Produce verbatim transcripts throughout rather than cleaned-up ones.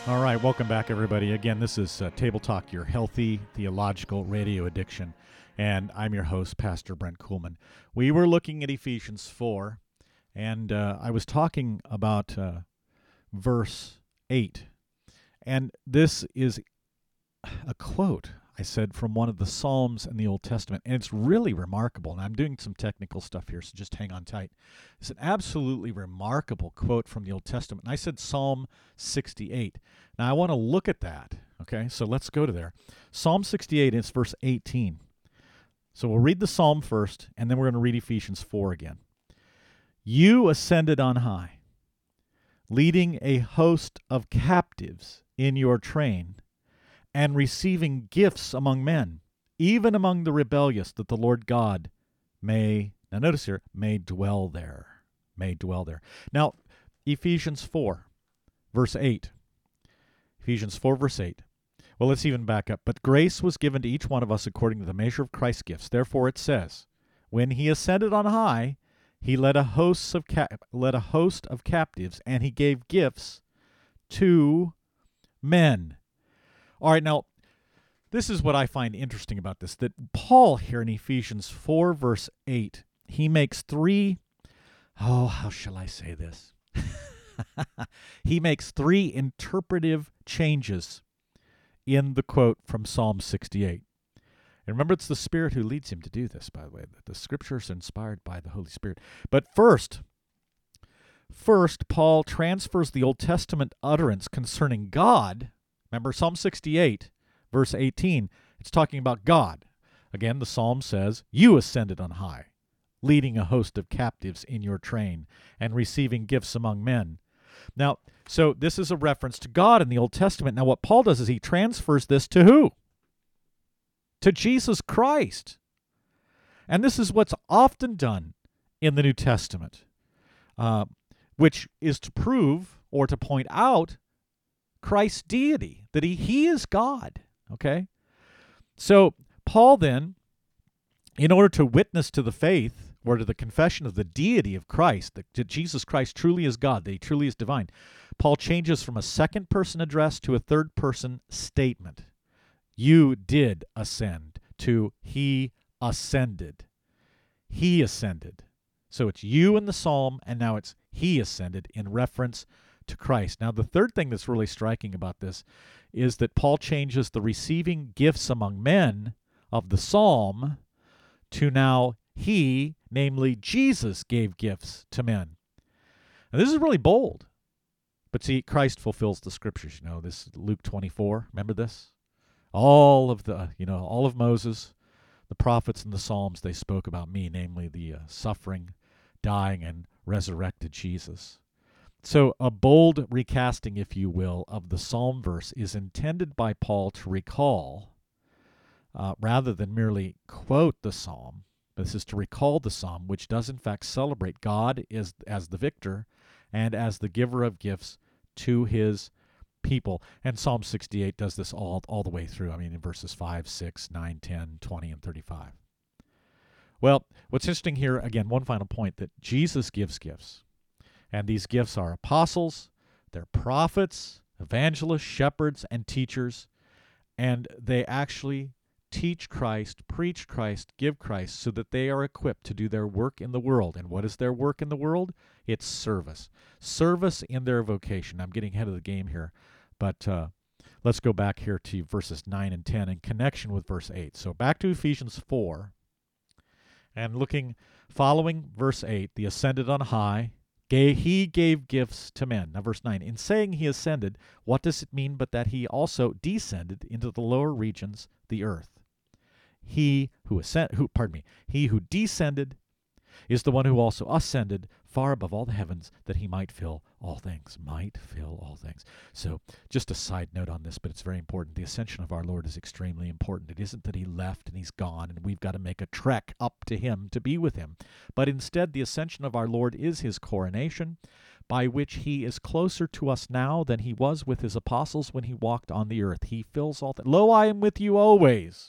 All right, welcome back, everybody. Again, this is uh, Table Talk, your healthy theological radio addiction, and I'm your host, Pastor Brent Kuhlman. We were looking at Ephesians four, and uh, I was talking about uh, verse eight, and this is a quote I said from one of the Psalms in the Old Testament, and it's really remarkable, and I'm doing some technical stuff here, so just hang on tight. It's an absolutely remarkable quote from the Old Testament, and I said Psalm sixty-eight. Now, I want to look at that, okay? So let's go to there. Psalm sixty-eight, it's verse eighteen. So we'll read the Psalm first, and then we're going to read Ephesians four again. You ascended on high, leading a host of captives in your train, and receiving gifts among men, even among the rebellious, that the Lord God may, now notice here, may dwell there, may dwell there. Now, Ephesians four, verse eight. Ephesians four, verse eight. Well, let's even back up. But grace was given to each one of us according to the measure of Christ's gifts. Therefore it says, when he ascended on high, he led a host of cap- led a host of captives, and he gave gifts to men. All right, now, this is what I find interesting about this, that Paul here in Ephesians four, verse eight, he makes three, oh, how shall I say this? He makes three interpretive changes in the quote from Psalm sixty-eight. And remember, it's the Spirit who leads him to do this, by the way. The Scriptures are inspired by the Holy Spirit. But first, first, Paul transfers the Old Testament utterance concerning God. Remember, Psalm sixty-eight, verse eighteen, it's talking about God. Again, the psalm says, you ascended on high, leading a host of captives in your train, and receiving gifts among men. Now, so this is a reference to God in the Old Testament. Now, what Paul does is he transfers this to who? To Jesus Christ. And this is what's often done in the New Testament, uh, which is to prove or to point out Christ's deity, that he, he is God, okay? So Paul then, in order to witness to the faith or to the confession of the deity of Christ, that Jesus Christ truly is God, that he truly is divine, Paul changes from a second-person address to a third-person statement. You did ascend to he ascended. He ascended. So it's you in the psalm, and now it's he ascended in reference to Christ. Now, the third thing that's really striking about this is that Paul changes the receiving gifts among men of the psalm to now he, namely Jesus, gave gifts to men. Now, this is really bold. But see, Christ fulfills the Scriptures. You know, this Luke twenty-four, remember this? All of the, you know, all of Moses, the prophets and the Psalms, they spoke about me, namely the uh, suffering, dying, and resurrected Jesus. So a bold recasting, if you will, of the psalm verse is intended by Paul to recall, uh, rather than merely quote the psalm. This is to recall the psalm, which does in fact celebrate God as, as the victor and as the giver of gifts to his people. And Psalm sixty-eight does this all, all the way through. I mean, in verses five, six, nine, ten, twenty, and thirty-five. Well, what's interesting here, again, one final point, that Jesus gives gifts. And these gifts are apostles, they're prophets, evangelists, shepherds, and teachers. And they actually teach Christ, preach Christ, give Christ, so that they are equipped to do their work in the world. And what is their work in the world? It's service. Service in their vocation. I'm getting ahead of the game here, but uh, let's go back here to verses nine and ten in connection with verse eight. So back to Ephesians four, and looking, following verse eight, the ascended on high, gave, he gave gifts to men. Now verse nine, in saying he ascended, what does it mean but that he also descended into the lower regions, the earth? He who ascend, who pardon me, he who descended is the one who also ascended far above all the heavens, that he might fill all things. Might fill all things. So just a side note on this, but it's very important. The ascension of our Lord is extremely important. It isn't that he left and he's gone and we've got to make a trek up to him to be with him. But instead, the ascension of our Lord is his coronation, by which he is closer to us now than he was with his apostles when he walked on the earth. He fills all things. Lo, I am with you always.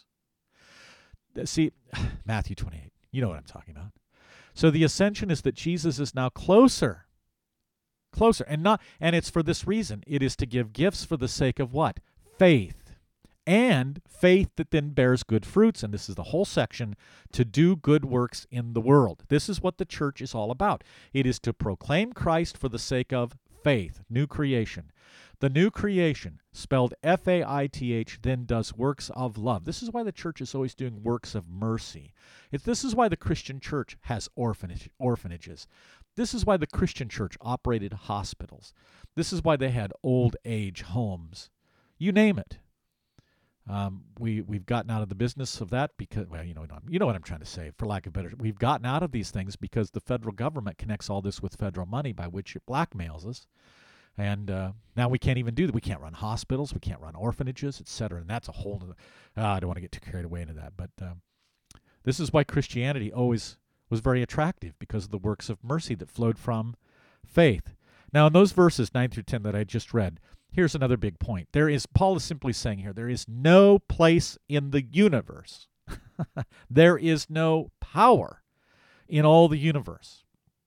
See, Matthew twenty-eight, you know what I'm talking about. So the ascension is that Jesus is now closer Closer. And not and it's for this reason. It is to give gifts for the sake of what? Faith. And faith that then bears good fruits, and this is the whole section, to do good works in the world. This is what the church is all about. It is to proclaim Christ for the sake of faith, new creation. The new creation, spelled F A I T H, then does works of love. This is why the church is always doing works of mercy. It's, this is why the Christian church has orphanage, orphanages. This is why the Christian church operated hospitals. This is why they had old age homes. You name it. Um, we, we've gotten out of the business of that because, well, you know, you know what I'm trying to say, for lack of better. We've gotten out of these things because the federal government connects all this with federal money by which it blackmails us. And uh, now we can't even do that. We can't run hospitals. We can't run orphanages, et cetera. And that's a whole other, uh, I don't want to get too carried away into that. But um, this is why Christianity always was very attractive, because of the works of mercy that flowed from faith. Now, in those verses, nine through ten, that I just read, here's another big point. There is, Paul is simply saying here, there is no place in the universe. There is no power in all the universe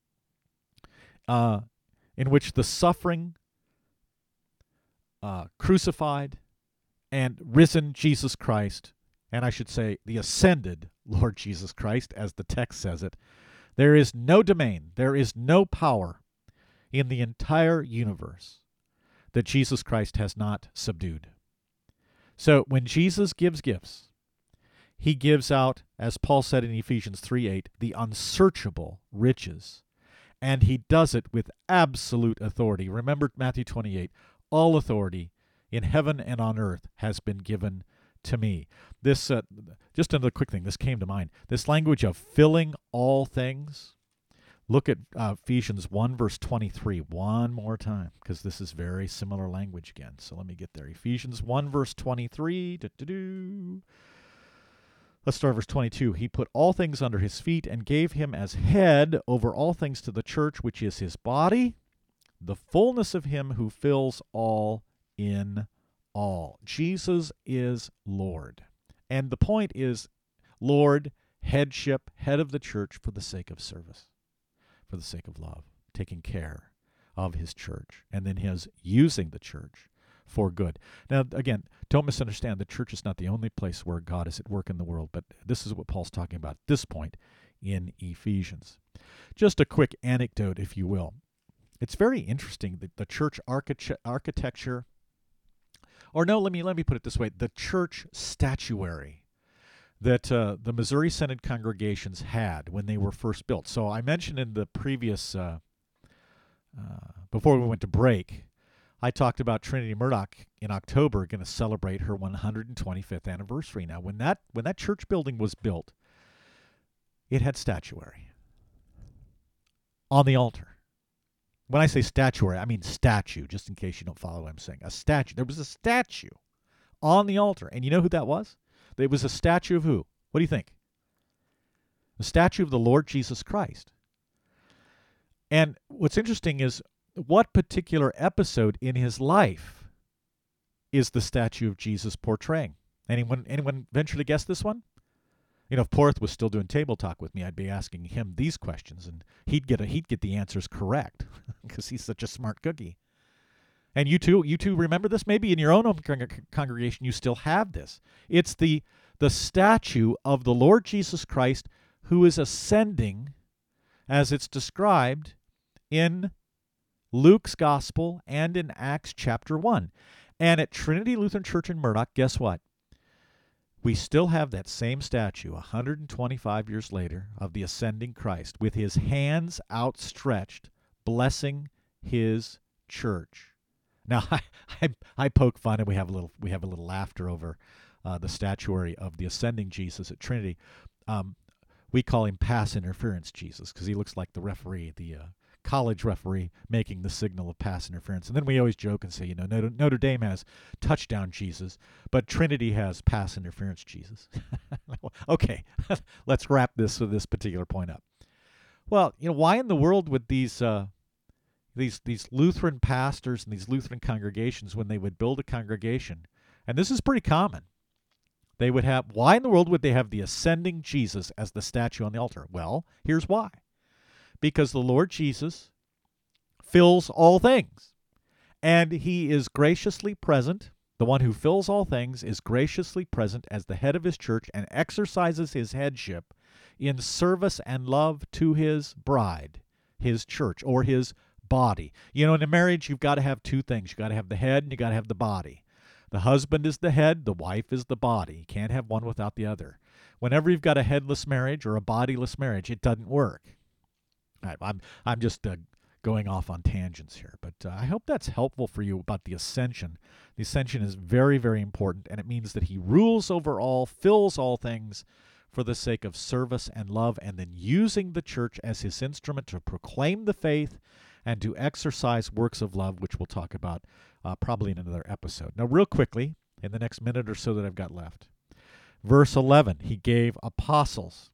uh, in which the suffering, uh, crucified, and risen Jesus Christ, and I should say the ascended Lord Jesus Christ, as the text says it, there is no domain, there is no power in the entire universe that Jesus Christ has not subdued. So when Jesus gives gifts, he gives out, as Paul said in Ephesians three eight, the unsearchable riches. And he does it with absolute authority. Remember Matthew twenty-eight, all authority in heaven and on earth has been given to me. This, uh, just another quick thing, this came to mind. This language of filling all things. Look at uh, Ephesians one, verse twenty-three, one more time, because this is very similar language again. So let me get there. Ephesians one, verse twenty-three. Do-do-do. Let's start verse twenty-two. He put all things under his feet and gave him as head over all things to the church, which is his body, the fullness of him who fills all in all. Jesus is Lord. And the point is, Lord, headship, head of the church for the sake of service, for the sake of love, taking care of his church, and then his using the church for good. Now, again, don't misunderstand. The church is not the only place where God is at work in the world, but this is what Paul's talking about at this point in Ephesians. Just a quick anecdote, if you will. It's very interesting that the church architect- architecture, or no, let me let me put it this way, the church statuary that uh, the Missouri Synod congregations had when they were first built. So I mentioned in the previous, uh, uh, before we went to break, I talked about Trinity Murdoch in October going to celebrate her one hundred twenty-fifth anniversary. Now, when that when that church building was built, it had statuary on the altar. When I say statuary, I mean statue, just in case you don't follow what I'm saying. A statue. There was a statue on the altar. And you know who that was? It was a statue of who? What do you think? The statue of the Lord Jesus Christ. And what's interesting is, what particular episode in his life is the statue of Jesus portraying? Anyone anyone venture to guess this one? You know, if Porth was still doing table talk with me, I'd be asking him these questions, and he'd get a, he'd get the answers correct because he's such a smart cookie. And you too, you too remember this? Maybe in your own congregation you still have this. It's the the statue of the Lord Jesus Christ who is ascending, as it's described in Luke's Gospel and in Acts chapter one. And at Trinity Lutheran Church in Murdoch, guess what? We still have that same statue one hundred twenty-five years later of the ascending Christ with his hands outstretched, blessing his church. Now, I, I, I poke fun, and we have a little we have a little laughter over uh, the statuary of the ascending Jesus at Trinity. Um, we call him pass interference Jesus because he looks like the referee, the uh, college referee making the signal of pass interference. And then we always joke and say, you know, Notre, Notre Dame has touchdown Jesus, but Trinity has pass interference Jesus. Okay, let's wrap this with this particular point up. Well, you know, why in the world would these uh, these these Lutheran pastors and these Lutheran congregations, when they would build a congregation, and this is pretty common, they would have, why in the world would they have the ascending Jesus as the statue on the altar? Well, here's why. Because the Lord Jesus fills all things. And he is graciously present. The one who fills all things is graciously present as the head of his church and exercises his headship in service and love to his bride, his church, or his body. You know, in a marriage, you've got to have two things. You've got to have the head and you've got to have the body. The husband is the head, the wife is the body. You can't have one without the other. Whenever you've got a headless marriage or a bodiless marriage, it doesn't work. All right, I'm, I'm just uh, going off on tangents here, but uh, I hope that's helpful for you about the ascension. The ascension is very, very important, and it means that he rules over all, fills all things for the sake of service and love, and then using the church as his instrument to proclaim the faith and to exercise works of love, which we'll talk about uh, probably in another episode. Now, real quickly, in the next minute or so that I've got left, verse eleven, he gave apostles,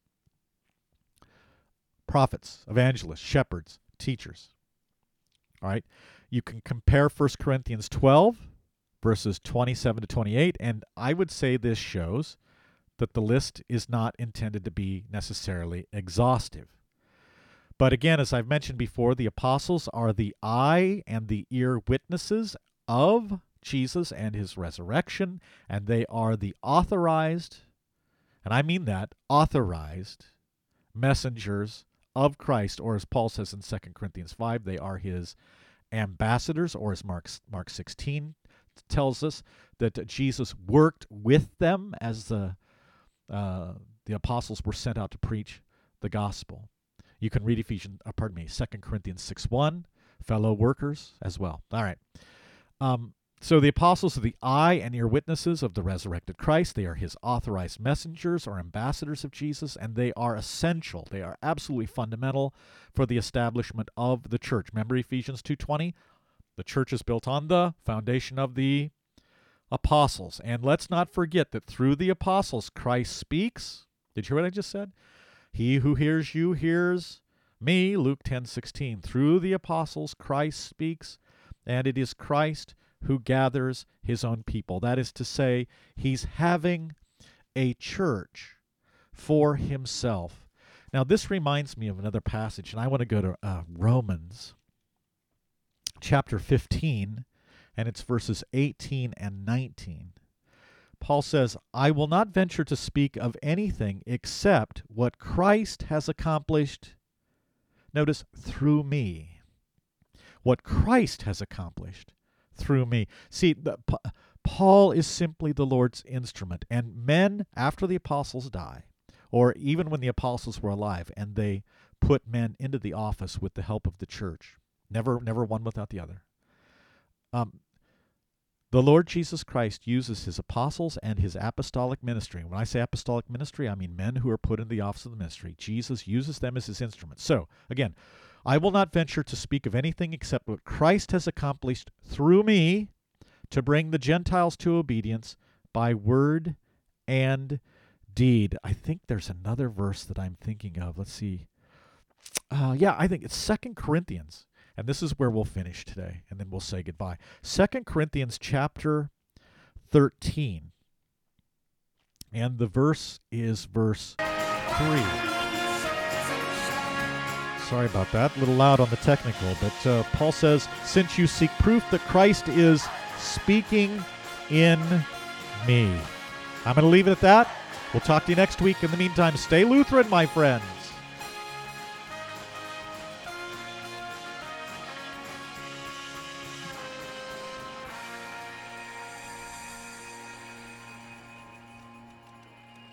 prophets, evangelists, shepherds, teachers. All right, you can compare First Corinthians twelve, verses twenty-seven to twenty-eight, and I would say this shows that the list is not intended to be necessarily exhaustive. But again, as I've mentioned before, the apostles are the eye and the ear witnesses of Jesus and his resurrection, and they are the authorized, and I mean that, authorized messengers of Christ, or as Paul says in Second Corinthians five, they are his ambassadors, or as Mark, Mark sixteen tells us, that Jesus worked with them as the, uh, the apostles were sent out to preach the gospel. You can read Ephesians, uh, pardon me, Second Corinthians six one, fellow workers as well. All right. Um, so the apostles are the eye and ear witnesses of the resurrected Christ. They are his authorized messengers or ambassadors of Jesus, and they are essential. They are absolutely fundamental for the establishment of the church. Remember Ephesians two twenty? The church is built on the foundation of the apostles. And let's not forget that through the apostles, Christ speaks. Did you hear what I just said? He who hears you hears me, Luke ten sixteen. Through the apostles, Christ speaks, and it is Christ who gathers his own people. That is to say, he's having a church for himself. Now, this reminds me of another passage, and I want to go to uh, Romans chapter fifteen, and it's verses eighteen and nineteen. Paul says, I will not venture to speak of anything except what Christ has accomplished, notice, through me. What Christ has accomplished through me. See, the, P- Paul is simply the Lord's instrument, and men, after the apostles die, or even when the apostles were alive, and they put men into the office with the help of the church, never, never one without the other, um, the Lord Jesus Christ uses his apostles and his apostolic ministry. When I say apostolic ministry, I mean men who are put in the office of the ministry. Jesus uses them as his instruments. So, again, I will not venture to speak of anything except what Christ has accomplished through me to bring the Gentiles to obedience by word and deed. I think there's another verse that I'm thinking of. Let's see. Uh, yeah, I think it's Second Corinthians. And this is where we'll finish today, and then we'll say goodbye. Second Corinthians chapter thirteen. And the verse is verse three. Sorry about that. A little loud on the technical. But uh, Paul says, since you seek proof that Christ is speaking in me. I'm going to leave it at that. We'll talk to you next week. In the meantime, stay Lutheran, my friends.